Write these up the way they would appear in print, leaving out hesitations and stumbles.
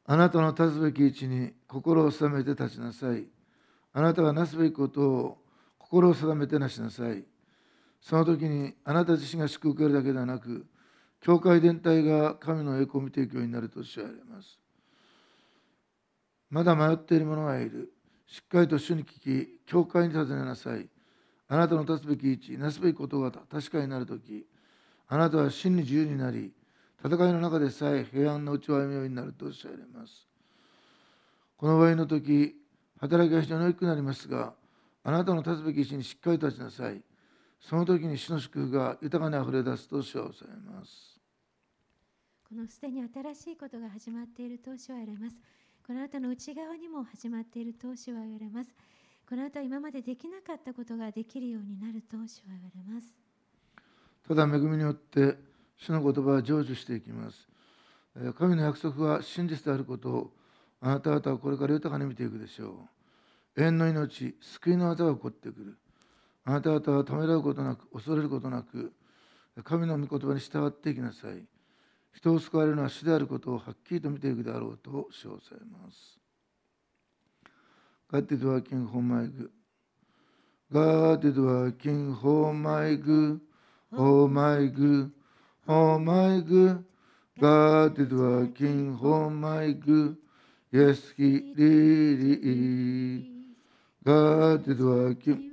あなたの立つべき位置に心を定めて立ちなさい。あなたがなすべきことを心を定めてなしなさい。その時にあなた自身が祝福を受けるだけではなく、教会全体が神の栄光を見ていくようになるとおっしゃられます。まだ迷っている者がいる。しっかりと主に聞き、教会に尋ねなさい。あなたの立つべき位置、なすべきことが確かになるとき、あなたは真に自由になり、戦いの中でさえ平安のうちを歩むようになるとおっしゃられます。この場合の時、働きが非常に大きくなりますが、あなたの立つべき位置にしっかり立ちなさい。その時に主の祝福が豊かにあふれ出すと主はおっしゃいます。 このすでに新しいことが始まっていると主は言われます。この後の内側にも始まっていると主は言われます。この後今までできなかったことができるようになると主は言われます。 ただ恵みによって主の言葉は成就していきます。神の約束は真実であることをあなた方はこれから豊かに見ていくでしょう。永遠の命、救いの技が起こってくる。あなた方はためらうことなく、恐れることなく、神の御言葉に従っていきなさい。人を救われるのは主であることをはっきりと見ていくであろうと主はされます。God is working for my good. God is working for my good. For my good. For my good. God is working for my good. Yes, He really is. God is working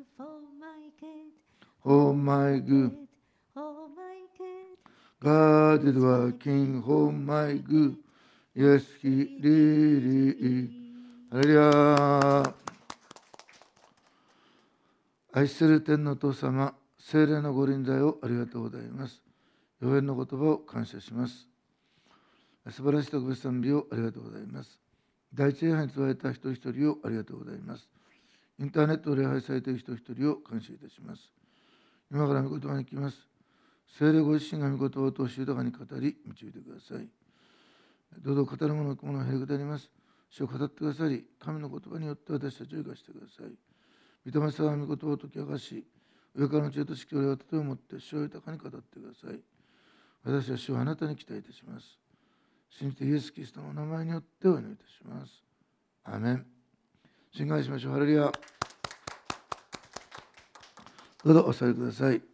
for my good. God is working for my good. Yes, He really is. ハレルヤ。愛する天のお父様、聖霊のご臨在をありがとうございます。予言の言葉を感謝します。素晴らしい特別賛美をありがとうございます。第一礼拝に伝えた一人一人をありがとうございます。インターネットを礼拝されている一人一人を感謝いたします。今から御言葉に来ます。聖霊ご自身が御言葉を通し豊かに語り、導いてください。どうぞ語る者のへりくだります。主を語ってくださり、神の言葉によって私たちを生かしてください。御霊様の御言葉を解き明かし、上からの知恵と識を与えをもって主を豊かに語ってください。私は主をあなたに期待いたします。信じてイエス・キリストのお名前によってお祈りいたします。アーメン。信頼しましょう。ハレルヤ。どうぞお座りください。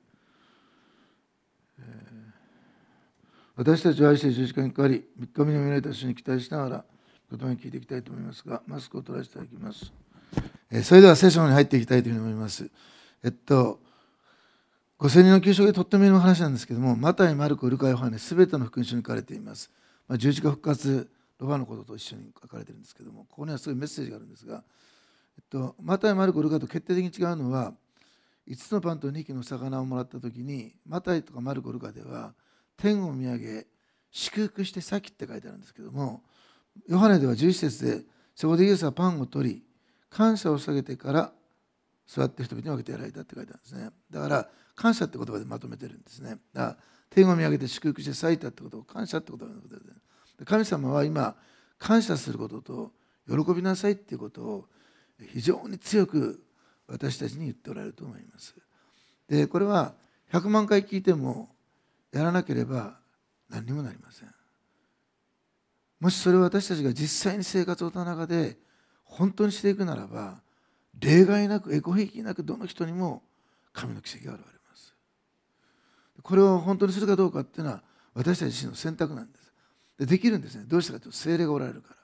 私たちは愛して十字架にかかり、3日目に見られた主に期待しながら、言葉に聞いていきたいと思いますが、マスクを取らせていただきます。それでは聖書に入っていきたいというふうに思います。5000人の給食でとっても有名な話なんですけども、マタイ、マルコ、ルカ、ヨハネ、すべての福音書に書かれています。十字架復活、ロバのことと一緒に書かれているんですけども、ここにはすごいメッセージがあるんですが、マタイ、マルコ、ルカと決定的に違うのは、5つのパンと2匹の魚をもらったときに、マタイとかマルコ、ルカでは、天を見上げ、祝福して先って書いてあるんですけども、ヨハネでは11節で、そこでイエスはパンを取り、感謝を下げてから座って人々に分けてやられたって書いてあるんですね。だから感謝って言葉でまとめてるんですね。だから天を見上げて祝福して咲いたってことを感謝って言葉のことで、神様は今感謝することと喜びなさいっていうことを非常に強く私たちに言っておられると思います。でこれは100万回聞いてもやらなければ何にもなりません。もしそれを私たちが実際に生活の中で本当にしていくならば、例外なくエコひいきなくどの人にも神の奇跡が現れます。これを本当にするかどうかっていうのは私たち自身の選択なんです。できるんですね。どうしてかというと聖霊がおられるから。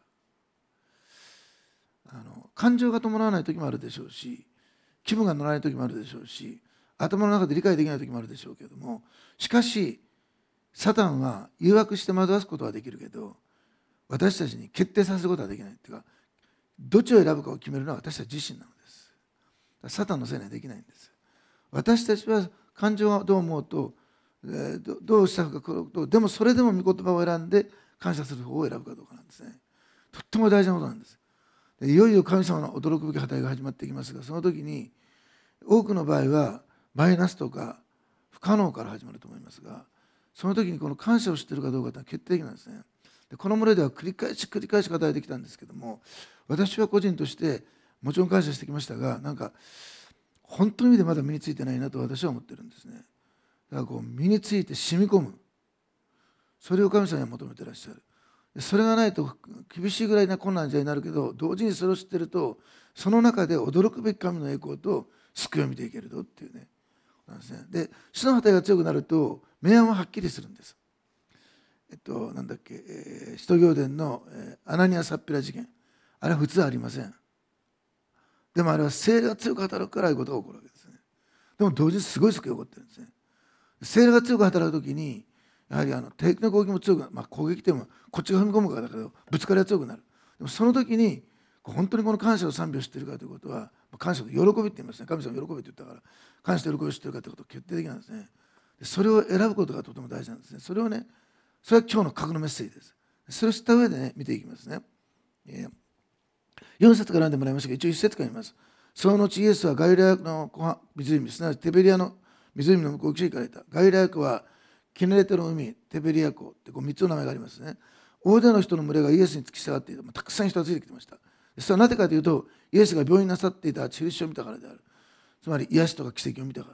感情が伴わない時もあるでしょうし、気分が乗らない時もあるでしょうし、頭の中で理解できない時もあるでしょうけれども、しかしサタンは誘惑して惑わすことはできるけど、私たちに決定させることはできないっていうか、どっちを選ぶかを決めるのは私たち自身なのです。サタンのせいにはできないんです。私たちは感情がどう思うと、どうしたかと、でもそれでも御言葉を選んで感謝する方を選ぶかどうかなんですね。とっても大事なことなんです。でいよいよ神様の驚くべき働きが始まっていきますが、その時に多くの場合はマイナスとか不可能から始まると思いますが、その時にこの感謝を知っているかどうかというのは決定的なんですね。でこの群れでは繰り返し語られてきたんですけども、私は個人としてもちろん感謝してきましたが、なんか本当の意味でまだ身についてないなと私は思ってるんですね。だからこう身について染み込む、それを神様には求めていらっしゃる。 それがないと厳しいぐらいな困難な時代になるけど、同時にそれを知ってると、その中で驚くべき神の栄光と救いを見ていけるぞっていうね。なんですね。で、主の働きが強くなると明暗ははっきりするんです。なんだっけ、使徒行伝の、アナニア・サッピラ事件。あれは普通はありません。でもあれは聖霊が強く働くからああいうことが起こるわけですね。でも同時にすごい救いが起こってるんですね。聖霊が強く働くときに、やはり敵の攻撃も強くなる。攻撃でもこっちが踏み込むからだけど、ぶつかりが強くなる。でもその時に、本当にこの感謝の賛美を知っているかということは、感謝の喜びって言いますね。神様の喜びって言ったから、感謝と喜びを知っているかということが決定的なんですね。でそれを選ぶことがとても大事なんですね。それをね、それは今日の核のメッセージです。それを知った上でね、見ていきますね。4節から読んでもらいましたが、一応1節から見ます。その後イエスはガリラヤの湖、すなわちテベリアの湖の向こう岸へ行かれた。ガリラヤ湖はキネレテの海、テベリア湖って3つの名前がありますね。大勢の人の群れがイエスに付き従っていた。たくさん人がついてきてました。それはなぜかというと、イエスが病院なさっていた印を見たからである。つまり癒しとか奇跡を見たから、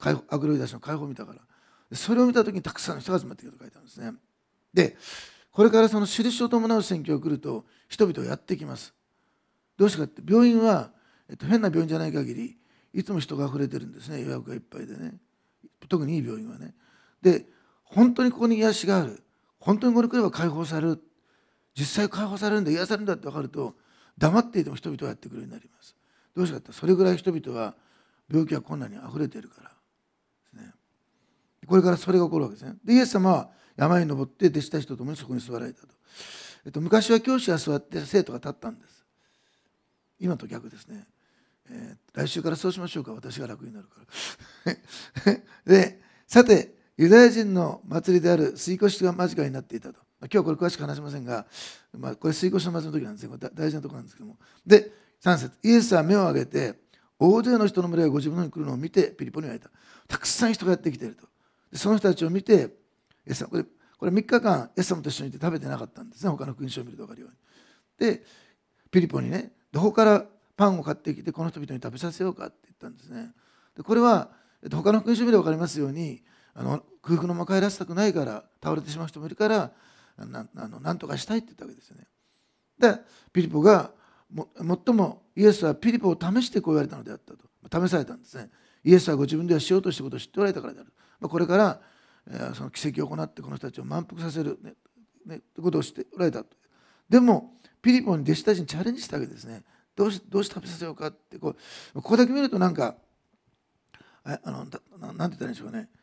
悪霊出しの解放を見たから。それを見たときにたくさんの人が集まってきたと書いてあるんですね。で、これからその印を伴う宣教が来ると、人々はやってきます。どうしてかって、病院は、変な病院じゃない限り、いつも人が溢れてるんですね。予約がいっぱいでね。特にいい病院はね。で、本当にここに癒しがある。本当にこれ来れば解放される。実際解放されるんだ、癒されるんだって分かると、黙っていても人々はやってくるようになります。どうしてかって、それぐらい人々は病気や困難に溢れているからですね。これからそれが起こるわけですね。で、イエス様は山に登って弟子たちと共にそこに座られたと。昔は教師が座って生徒が立ったんです。今と逆ですね。来週からそうしましょうか。私が楽になるからで、さてユダヤ人の祭りである杉越が間近になっていたと。今日はこれ詳しく話しませんが、これ杉越の祭りの時なんですね。これ大事なところなんですけども。で、3節、イエスは目を上げて大勢の人の群れがご自分のに来るのを見てピリポに言われた。たくさん人がやってきていると。でその人たちを見て、イエス様これ3日間イエス様と一緒にいて食べてなかったんですね。他の勲章を見ると分かるように。で、ピリポにね、どこからパンを買ってきてこの人々に食べさせようかって言ったんですね。でこれは、他の勲章を見れば分かりますように、空腹のまま帰らせたくないから倒れてしまう人もいるからなんとかしたいって言ったわけですよね。でピリポが最もイエスはピリポを試してこう言われたのであったと。試されたんですね。イエスはご自分ではしようとしたことを知っておられたからである。これから、その奇跡を行ってこの人たちを満腹させる、ということを知っておられたと。でもピリポに弟子たちにチャレンジしたわけですね。どうして食べさせようかってここだけ見るとなんかなんて言ったらいいんでしょうね。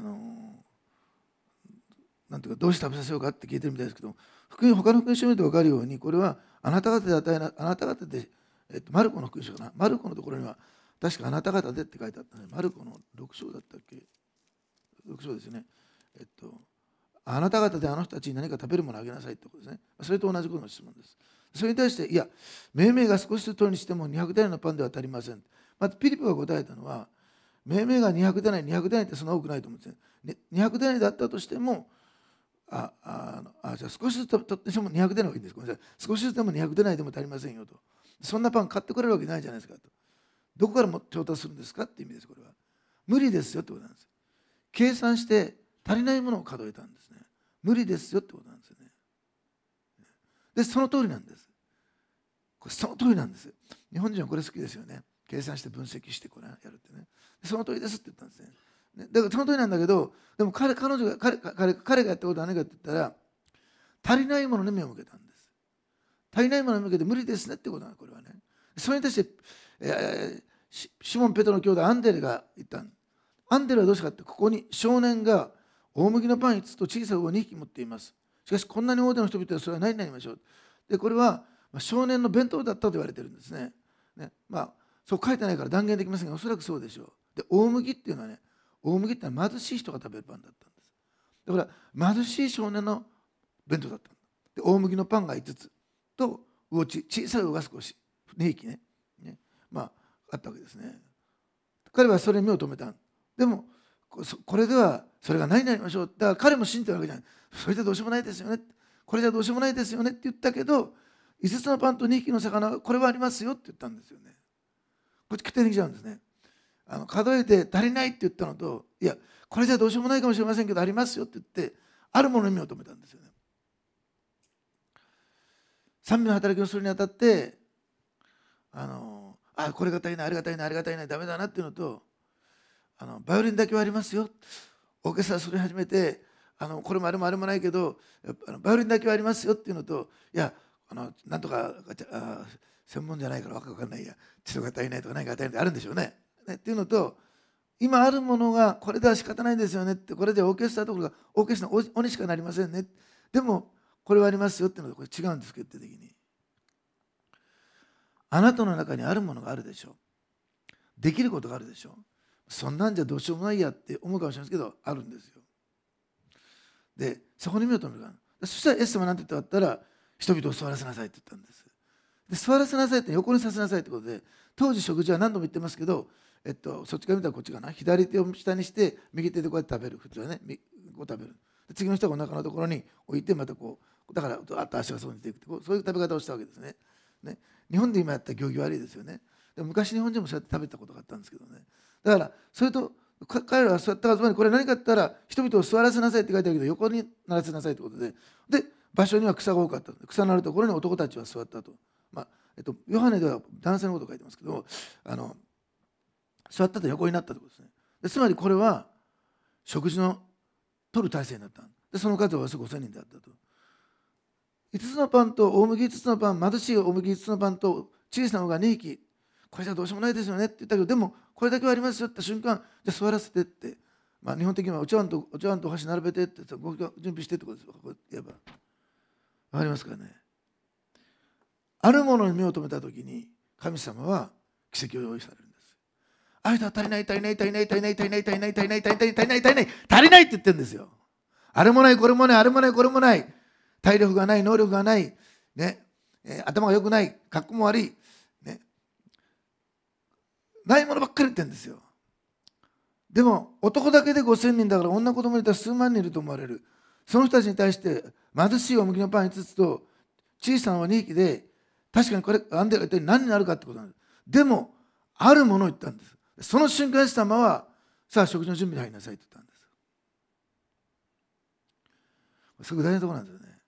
なんていうかどうして食べさせようかって聞いてるみたいですけど、他の福音書を見ると分かるように、これはあなた方で与えなあなた方で、マルコの福音書かな、マルコのところには確かあなた方でって書いてあったね。マルコの6章だったっけ、6章ですよね。あなた方であの人たちに何か食べるものをあげなさいってことですね。それと同じことの質問です。それに対して、いや、命名が少しずつ取るにしても200デナリのパンでは足りません。またピリポが答えたのは、命名が200デナリ、200デナリってそんな多くないと思うんですね。200デナリだったとしても、じゃあ少しずつ取ってしても200デナリがいいんです。ごめんなさい。少しずつでも200デナリでも足りませんよと。そんなパン買ってくれるわけないじゃないですかと。どこからも調達するんですかって意味です、これは。無理ですよってことなんです。計算して足りないものを数えたんですね。無理ですよってことなんですよね。で、その通りなんです。これその通りなんです。日本人はこれ好きですよね。計算して分析してこれやるってね。その通りですって言ったんですね。だからその通りなんだけど、でも彼がやったことは何かって言ったら、足りないものに目を向けたんです。足りないものに向けて無理ですねってことなんです、これはね。それに対して、シモン・ペトロの兄弟アンデレが言ったんです。アンデレはどうしたかって、ここに少年が大麦のパン5つと小さい魚2匹持っています。しかしこんなに大勢の人々はそれは何になりましょう。でこれは少年の弁当だったと言われているんですね。そう書いてないから断言できませんが、おそらくそうでしょう。で大麦っていうのはね、大麦ってのは貧しい人が食べるパンだったんです。だから貧しい少年の弁当だったんで、大麦のパンが5つと小さい魚が少し2匹ね、あったわけですね。彼はそれに目を留めた。でもこれではそれが何になりましょう。だから彼も信じてるわけじゃない。それじゃどうしようもないですよね。これじゃどうしようもないですよねって言ったけど、5つのパンと2匹の魚、これはありますよって言ったんですよね。こっち決定できちゃうんですね。数えて足りないって言ったのと、いや、これじゃどうしようもないかもしれませんけど、ありますよって言って、あるものに目を留めたんですよね。 賛美の働きをするにあたってこれが足りない、あれが足りない、あれが足りない、ダメだなっていうのと、バイオリンだけはありますよ、オーケストラそれ始めてこれもあれもあれもないけどバイオリンだけはありますよっていうのと、いやなんとか専門じゃないから分かんないや、基礎が足りないとか何か足りないってあるんでしょうね。っていうのと、今あるものがこれでは仕方ないんですよねって、これでオーケストラところがオーケストラの尾にしかなりませんね、でもこれはありますよっていうのとこれ違うんです、決定的に。あなたの中にあるものがあるでしょう、できることがあるでしょう。そんなんじゃどうしようもないやって思うかもしれないですけど、あるんですよ。でそこに目を留めるから、そしたらイエス様は何て言ったら、人々を座らせなさいって言ったんです。で座らせなさいって横にさせなさいってことで、当時食事は何度も言ってますけど、そっちから見たらこっちかな、左手を下にして右手でこうやって食べる、普通はね、こう食べる。で次の人がお腹のところに置いて、またこうだからあっと足がそうに出ていくって、そういう食べ方をしたわけですね。日本で今やったら行儀悪いですよね。でも昔日本人もそうやって食べたことがあったんですけどね。だからそれと彼らは座ったつまり、これ何かって言ったら、人々を座らせなさいって書いてあるけど、横にならせなさいってことで、場所には草が多かったので、草のあるところに男たちは座ったと。ヨハネでは男性のことを書いてますけど、座ったと横になったということですね。つまりこれは食事の取る体制になった。でその数はおよそ5000人であったと。5つのパンと大麦5つのパン、貧しい大麦5つのパンと小さなのが2匹、これじゃどうしようもないですよねって言ったけど、でもこれだけはありますよって瞬間、じゃあ座らせてって、日本的にはお茶碗とお箸並べてってご準備してってことですよ。こう言えば分かりますかね。あるものに目を留めたときに神様は奇跡を用意されるんです。ある人は足りない足りない足りない足りない足りない足りない足りない足りない足りない足りない足りないって言ってるんですよ。あれもないこれもない、あれもないこれもない、体力がない、能力がないね、頭が良くない、格好も悪いね、ないものばっかり言ってるんですよ。でも男だけで5000人だから、女子供にいたら数万人いると思われる。その人たちに対して貧しいお麦のパン5つと小さな2匹で、確かにこれアンデラが言ったように何になるかってことなんです。でもあるものを言ったんです。その瞬間、イエス様はさあ食事の準備に入りなさいと言ったんです。すごく大事なところなんですよね。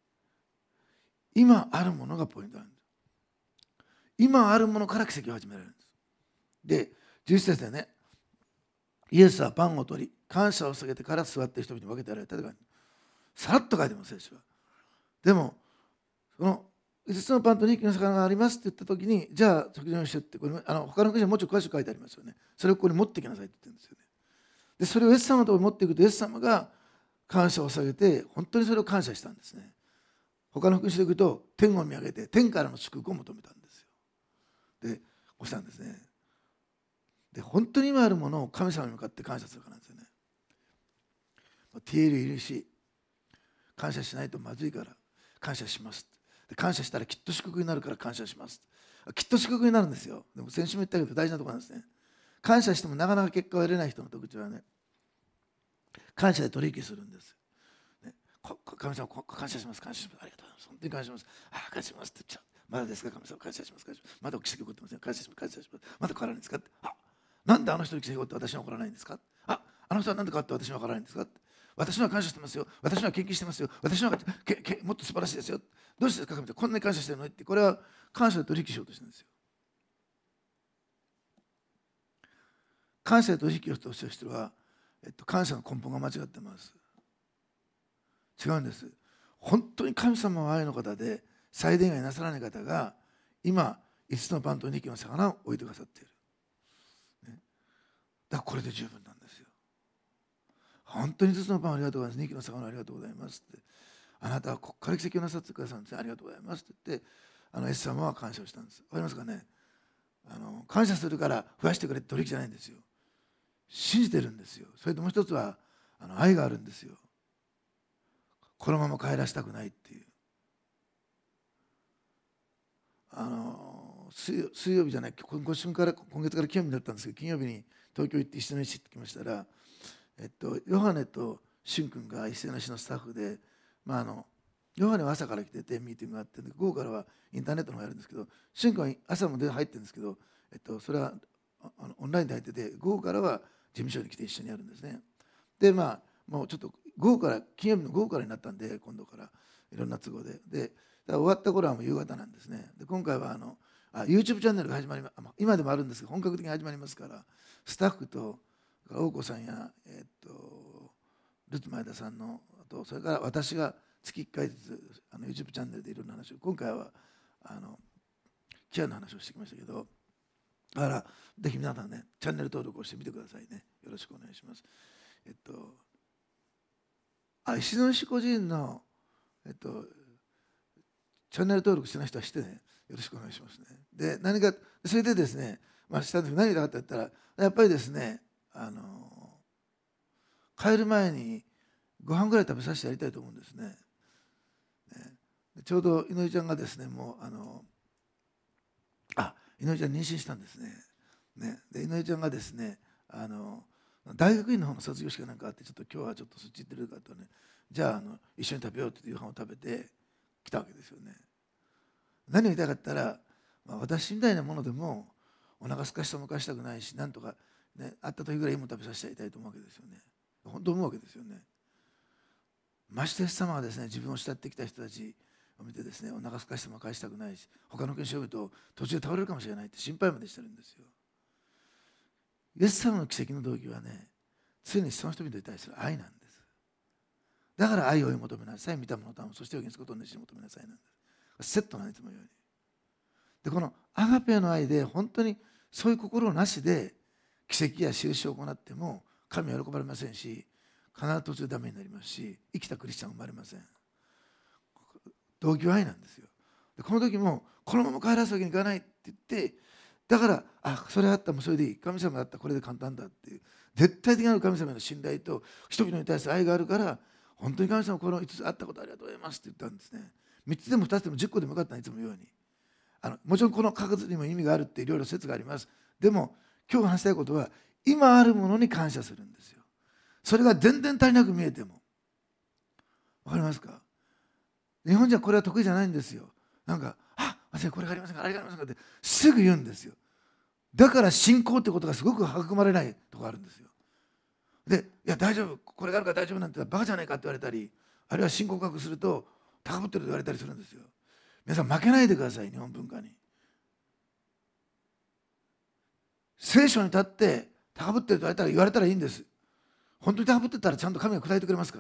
今あるものがポイントなんです。今あるものから奇跡を始められるんです。で11節でね、イエスはパンを取り感謝を下げてから座って人々に分けてやられたとかさらっと書いてます、聖書は。でもその5つのパンと2匹の魚がありますって言った時に、じゃあ食事をしてって、これ他の国にはもうちょっと詳しく書いてありますよね。それをここに持ってきなさいって言ってるんですよね。でそれをイエス様のところに持っていくと、イエス様が感謝を下げて、本当にそれを感謝したんですね。他の福音書でいくと、天を見上げて天からの祝福を求めたんですよ。でこうしたんですね。で本当に今あるものを神様に向かって感謝するからなんですよね。ティエルいるし、感謝しないとまずいから感謝します。で感謝したらきっと祝福になるから感謝します。きっと祝福になるんですよ。でも先週も言ったけど大事なところなんですね。感謝してもなかなか結果を得れない人の特徴はね、感謝で取引するんです。神様感謝します、感謝します、ありがとうございます、本当に感謝します、感謝しますって言っちゃう。まだですか神様、感謝します、感謝します、まだ奇跡起こってません、感謝します、感謝します、まだ変わらないんですかって、なんであの人に奇跡起こって私は起こらないんですか、あの人はなんで変わって私は起こらないんですか、私は感謝してますよ、私は献金してますよ、私はもっと素晴らしいですよ、どうしてですか神様、こんなに感謝してるのって、これは感謝で取引しようとしてるんですよ。感謝で取引をしている人は、感謝の根本が間違ってます。違うんです。本当に神様は愛の方で、最善がなさらない方が今5つのパンと2匹の魚を置いてくださっている、だからこれで十分なんですよ。本当に5つのパンありがとうございます、2匹の魚ありがとうございますって、あなたはここから奇跡をなさってくださるんですね、ありがとうございますって言って、イエス様は感謝をしたんです。わかりますかね。感謝するから増やしてくれって取引じゃないんですよ。信じてるんですよ。それともう一つは愛があるんですよ。このまま帰らせたくないっていう。水曜日じゃない、今月から金曜日だったんですけど、金曜日に東京行って一緒に飯行ってきましたら、ヨハネとシュン君が一斉の市のスタッフで、ヨハネは朝から来ててミーティングがあって、午後からはインターネットの方やるんですけど、シュン君は朝も入ってるんですけど、それはオンラインで入ってて、午後からは事務所に来て一緒にやるんですね。でもうちょっと金曜日の午後からになったんで、今度からいろんな都合でだから終わった頃はもう夕方なんですね。で今回はYouTube チャンネルが始まり今でもあるんですけど本格的に始まりますから、スタッフと大子さんや、ルツ前田さんのと、それから私が月1回ずつYouTube チャンネルでいろんな話を、今回はキアの話をしてきましたけど、だからぜひ皆さんね、チャンネル登録をしてみてくださいね。よろしくお願いします。石野石個人の、チャンネル登録してない人はしてね、よろしくお願いしますね。で、それでですね、したんですけど、何が言いたかったら言ったら、やっぱりですね、帰る前にご飯ぐらい食べさせてやりたいと思うんですね。ちょうど井上ちゃんがですね、もう井上ちゃん妊娠したんですね。で井上ちゃんがですね、大学院の方の卒業式かなんかあって、ちょっと今日はちょっとそっち行ってるからとね、じゃあ一緒に食べようっていう夕飯を食べて来たわけですよね。何を言いたかったら、私みたいなものでもお腹すかしてもかしたくないし、なんとかね、会った時ぐらいいいもの食べさせてやりたいと思うわけですよね。本当思うわけですよね。ましてや様がですね、自分を慕ってきた人たちを見てですね、お腹すかしても返したくないし、他の国に呼ぶと途中で倒れるかもしれないって心配までしてるんですよ。イエス様の奇跡の動機はね、常にその人々に対する愛なんです。だから愛を追い求めなさい、見たものとも、そして予言することを熱心に求めなさいなんです。セットなんです、いつもように。で、このアガペの愛で本当にそういう心なしで奇跡や印を行っても神は喜ばれませんし、必ず途中でダメになりますし、生きたクリスチャンは生まれません。動機は愛なんですよ。でこの時もこのまま帰らすわけにいかないって言って、だからそれあったらもうそれでいい、神様だったらこれで簡単だっていう絶対的な神様への信頼と人々に対する愛があるから、本当に神様この5つあったことありがとうございますって言ったんですね。3つでも2つでも10個でもよかったの、いつも言うように。もちろんこの価格にも意味があるっていろいろ説があります。でも今日話したいことは、今あるものに感謝するんですよ。それが全然足りなく見えても。わかりますか？日本人はこれは得意じゃないんですよ。なんか、私これがありませんか、あれがありませんかってすぐ言うんですよ。だから信仰ってことがすごく育まれないところがあるんですよ。で、いや大丈夫、これがあるから大丈夫なんてバカじゃないかって言われたり、あるいは信仰告白すると高ぶってると言われたりするんですよ。皆さん負けないでください、日本文化に。聖書に立って高ぶってると言われたらいいんです。本当に高ぶってたらちゃんと神が答えてくれますから。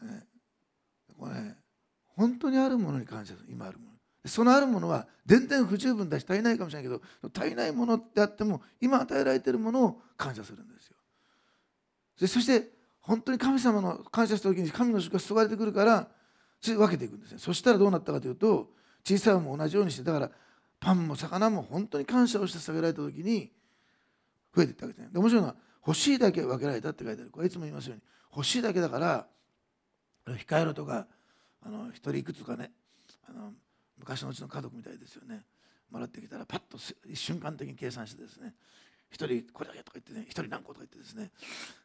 これね、本当にあるものに感謝する、今あるもの。そのあるものは全然不十分だし足りないかもしれないけど、足りないものであっても今与えられているものを感謝するんですよ。そして本当に神様の感謝した時に神の祝福が注がれてくるから、それで分けていくんですね。そしたらどうなったかというと、小さいものも同じようにして、だからパンも魚も本当に感謝をして下げられた時に増えていったわけですね。で面白いのは、欲しいだけ分けられたって書いてある。これいつも言いますように、欲しいだけだから控えろとか、一人いくつかね、昔のうちの家族みたいですよね。もらってきたらパッと瞬間的に計算してですね、一人これだけとか言ってね、一人何個とか言ってですね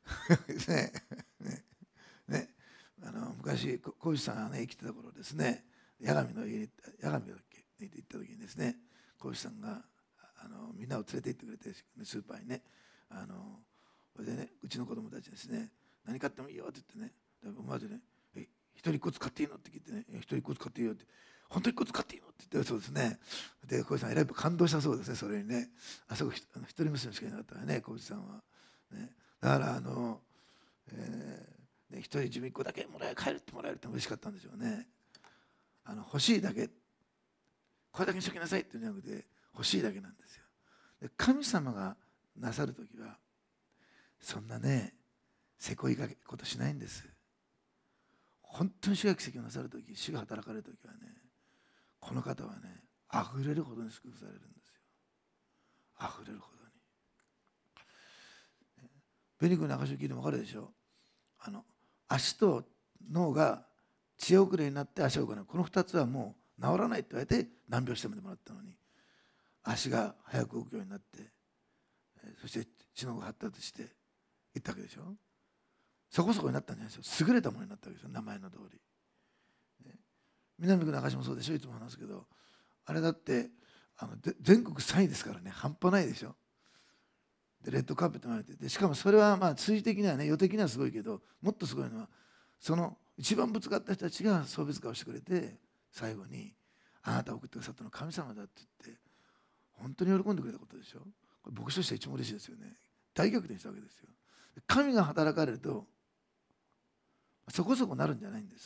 ね、昔小石さんがね生きてた頃ですね、八神の家に八神だっけ行った時にですね、小石さんがみんなを連れて行ってくれて、スーパーにね、それでね、うちの子供たちですね、何買ってもいいよって言ってね、思わずね、一人一個使っていいのって聞いてね、一人一個使っていいよって、本当に一個使っていいのって言ってそうですね。で、小石さんえらい感動したそうですね、それにね。あそこ一人娘しかいなかったらね、小石さんは。ね、だから一人自分一個だけ帰るってもらえるって嬉しかったんでしょうね。欲しいだけ、これだけにしときなさいって言うんじゃなくて、欲しいだけなんですよ。で神様がなさるときはそんなね、せこいことしないんです。本当に主が奇跡をなさるとき、主が働かれるときはね、この方はね、溢れるほどに祝福されるんですよ。溢れるほどに。ベニ君の証を聞いても分かるでしょ。足と脳が血遅れになって足を行う、この2つはもう治らないって言われて難病してもらったのに、足が早く動くようになって、そして知能が発達していったわけでしょ。そこそこになったんじゃないですよ。優れたものになったわけですよ、名前の通り。南区の証もそうでしょ、いつも話すけど、あれだって全国3位ですからね、半端ないでしょ。でレッドカーペットもられて、でしかもそれは数字的にはね、予的にはすごいけど、もっとすごいのはその一番ぶつかった人たちが送別会をしてくれて、最後にあなたを送ってくださったのは神様だって言って本当に喜んでくれたことでしょ。これ牧師としては一番嬉しいですよね。大逆転したわけですよ。神が働かれるとそこそこなるんじゃないんです。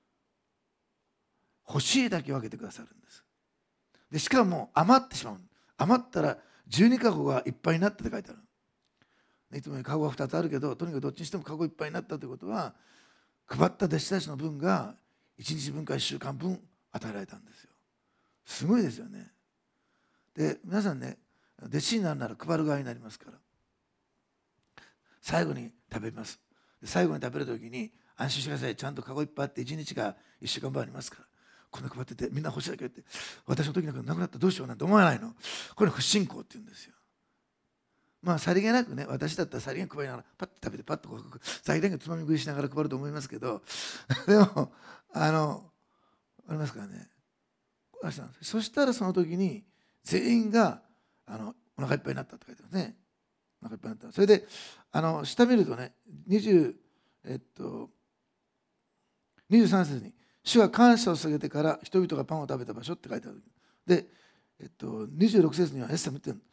欲しいだけ分けてくださるんです。でしかも余ってしまう。余ったら12カゴがいっぱいになったって書いてある。いつもよりカゴが2つあるけど、とにかくどっちにしてもカゴいっぱいになったということは、配った弟子たちの分が1日分か1週間分与えられたんですよ。すごいですよね。で皆さんね、弟子になるなら配る側になりますから、最後に食べます。最後に食べるときに安心してください、ちゃんとカゴいっぱいあって1日か1週間分ありますから、こんな配っててみんな欲しいだけ言って、私の時なんかなくなったらどうしようなんて思わないの。これ不信仰って言うんですよ。まあさりげなくね、私だったらさりげなく配りながらパッと食べてパッと最大限つまみ食いしながら配ると思いますけどでもありますからね。そしたらその時に全員がお腹いっぱいになったって書いてますね。お腹いっぱいになった。それで下見るとね、23節に主が感謝を捧げてから人々がパンを食べた場所って書いてある。で、26節にはイエス様言ってるの。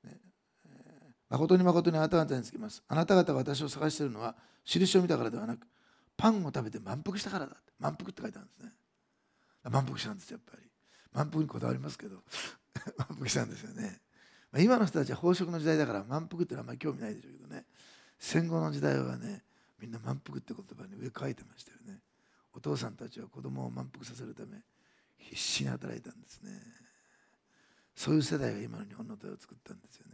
誠に誠にあなた方につきます。あなた方が私を探しているのは印を見たからではなく、パンを食べて満腹したからだって。満腹って書いてあるんですね。満腹したんですよ、やっぱり。満腹にこだわりますけど満腹したんですよね。今の人たちは飽食の時代だから満腹ってのはあんまり興味ないでしょうけどね、戦後の時代はね、みんな満腹って言葉に上書いてましたよね。お父さんたちは子供を満腹させるため必死に働いたんですね。そういう世代が今の日本の手を作ったんですよね。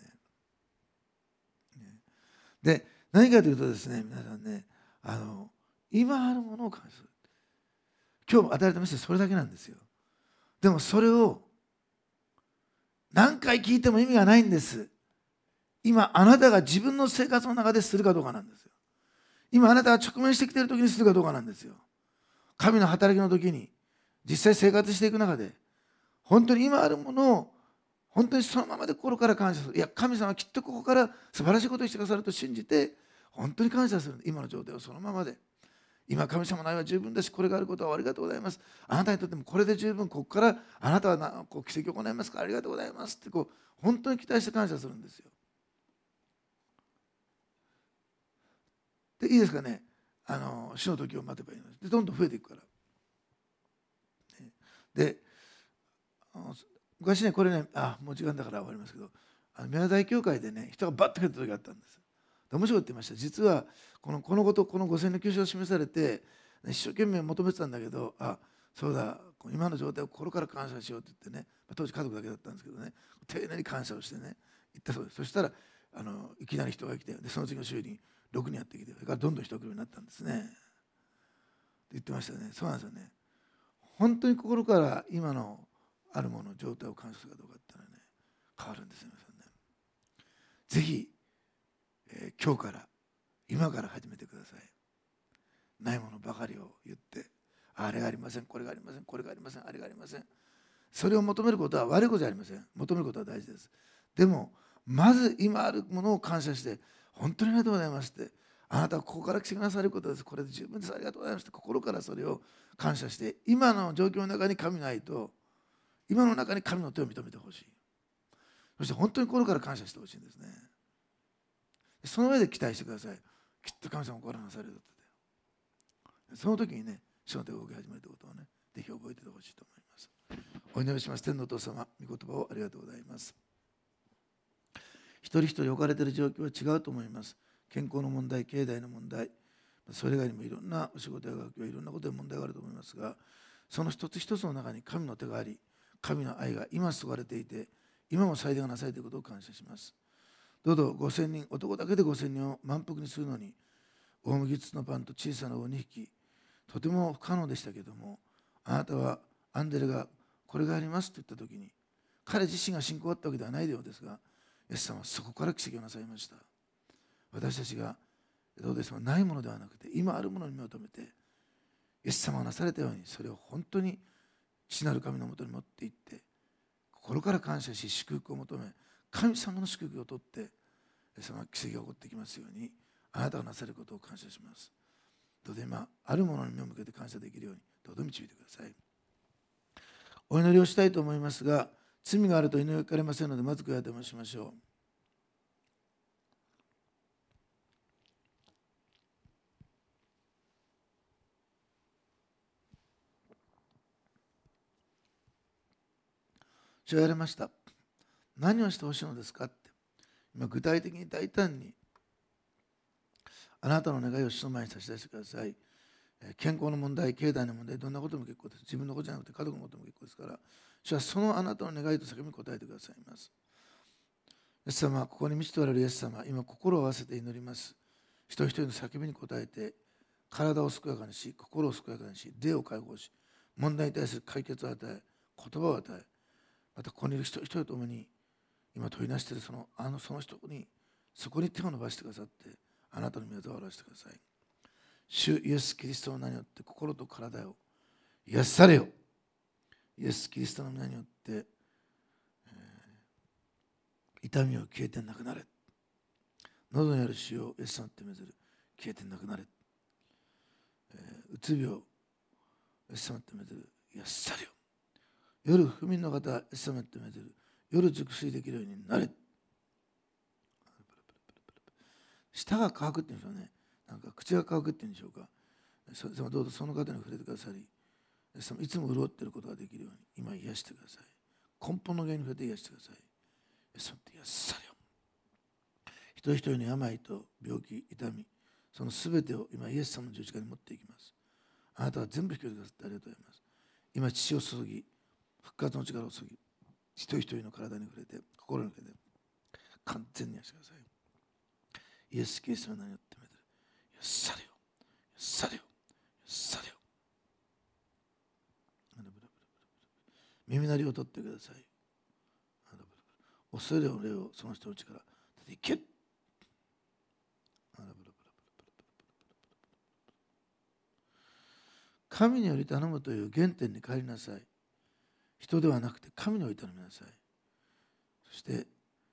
で、何かというとですね、皆さんね、今あるものを感謝する。今日も与えられたメッセージそれだけなんですよ。でもそれを何回聞いても意味がないんです。今あなたが自分の生活の中でするかどうかなんですよ。今あなたが直面してきている時にするかどうかなんですよ。神の働きの時に実際生活していく中で本当に今あるものを本当にそのままで心から感謝する。いや、神様はきっとここから素晴らしいことをしてくださると信じて本当に感謝する。今の状態をそのままで、今神様の愛は十分だし、これがあることはありがとうございます。あなたにとってもこれで十分、ここからあなたは奇跡を行いますからありがとうございますって本当に期待して感謝するんですよ。でいいですかね、死の時を待てばいいのです。でどんどん増えていくから。で昔ね、これね、もう時間だから終わりますけど、宮台教会でね、人がバッと来た時があったんです。面白いって言いました。実はこのこと、この5000の救済を示されて一生懸命求めてたんだけど、そうだ、今の状態を心から感謝しようって言ってね、当時家族だけだったんですけどね、丁寧に感謝をしてね言ったそうです。そしたらいきなり人が来て、でその次の週に6人やってきて、それからどんどん人が来るようになったんですねって言ってましたね。そうなんですよね。本当に心から今のあるもの状態を感謝するかどうかっていうのはね、変わるんですよ皆さんね。ぜひ、今日から今から始めてください。ないものばかりを言って、あれがありません、これがありません、これがありません、あれがありません。それを求めることは悪いことじゃありません。求めることは大事です。でもまず今あるものを感謝して、本当にありがとうございますって、あなたはここから来てくださることです、これで十分です、ありがとうございますって心からそれを感謝して、今の状況の中に神の愛と今の中に神の手を認めてほしい。そして本当に心から感謝してほしいんですね。その上で期待してください。きっと神様をご覧なされるって。その時にね、主の手を動き始めるということをね、ぜひ覚えててほしいと思います。お祈りします。天のお父様、御言葉をありがとうございます。一人一人置かれている状況は違うと思います。健康の問題、経済の問題、それ以外にもいろんなお仕事や学業、いろんなことで問題があると思いますが、その一つ一つの中に神の手があり、神の愛が今注がれていて、今も祭壇がなされていることを感謝します。どうぞ5000人、男だけで5000人を満腹にするのに、大麦筒のパンと小さな魚2匹、とても不可能でしたけども、あなたはアンデレがこれがありますと言ったときに、彼自身が信仰があったわけではないようですが、イエス様はそこから奇跡をなさいました。私たちがどうですか、ないものではなくて、今あるものに目を留めて、イエス様がなされたように、それを本当に父なる神のもとに持っていって、心から感謝し、祝福を求め、神様の祝福を取って、イエス様は奇跡が起こってきますように、あなたがなされることを感謝します。 どうぞ今あるものに目を向けて感謝できるようにどうぞ導いてください。お祈りをしたいと思いますが、罪があると祈りがかれませんので、まず悔い改めをしましょう。主は言われました。何をしてほしいのですかって。今具体的に大胆にあなたの願いを主の前に差し出してください。健康の問題、経済の問題、どんなことも結構です。自分のことじゃなくて家族のことも結構ですから、主はそのあなたの願いと叫びに答えてくださいます。イエス様、ここに満ちておられるイエス様、今心を合わせて祈ります。一人一人の叫びに応えて、体を健やかにし、心を健やかにし、霊を解放し、問題に対する解決を与え、言葉を与え、またここにいる一人一人と共に、今問いなしているその人に、そこに手を伸ばしてくださって、あなたの御業を表してください。主イエス・キリストの名によって心と体を癒されよ。イエス・キリストの名によって、痛みを消えてなくなれ。喉にある腫瘍をイエス様ってめずる消えてなくなれ。うつ病イエス様ってめずる癒されよ。夜不眠の方イエス様ってめずる夜熟睡できるようになれ。舌が乾くっていうんでしょうね。なんか口が乾くっていうんでしょうか。どうぞその方に触れてくださり、いつも潤っていることができるように今癒してください。根本の原因に触れて癒してください。そって癒されよ。一人一人の病と病気、痛み、そのすべてを今イエス様の十字架に持っていきます。あなたは全部引き受けてくださってありがとうございます。今血を注ぎ、復活の力を注ぎ、一人一人の体に触れて、心に触れて、完全に癒してください。イエス・キリストの名によってめでる。癒されよ。癒されよ。癒されよ。耳鳴りを取ってください。恐れを霊をその人のうちから出ていけ。神により頼むという原点に帰りなさい。人ではなくて神により頼みなさい。そして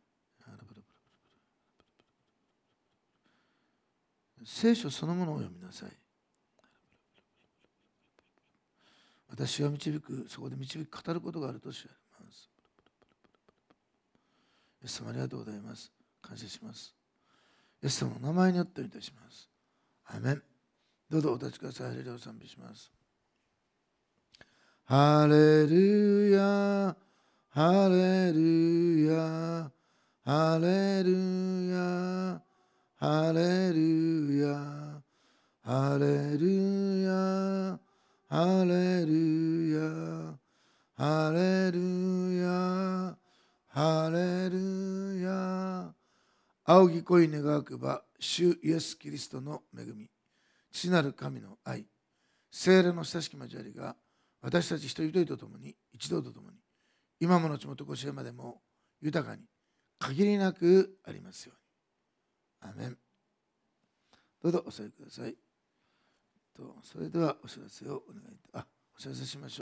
聖書そのものを読みなさい。私が導く、そこで導く語ることがあると知られます。イエス様ありがとうございます。感謝します。イエス様の名前によってお願いいたします。アーメン。どうぞお立ちください。ハレルヤを賛美します。ハレルヤ、ハレルヤ、ハレルヤ、ハレルヤ、ハレルヤ、ハレルヤ、ハレルヤ、ハレルヤ。仰ぎ恋願くば、主イエス・キリストの恵み、父なる神の愛、聖霊の親しき交わりが、私たち一人一人と共に、一同と共に、今も後もとこしえまでも豊かに、限りなくありますように。アーメン。どうぞお座りください。それではお知らせをお願いお知らせしましょう。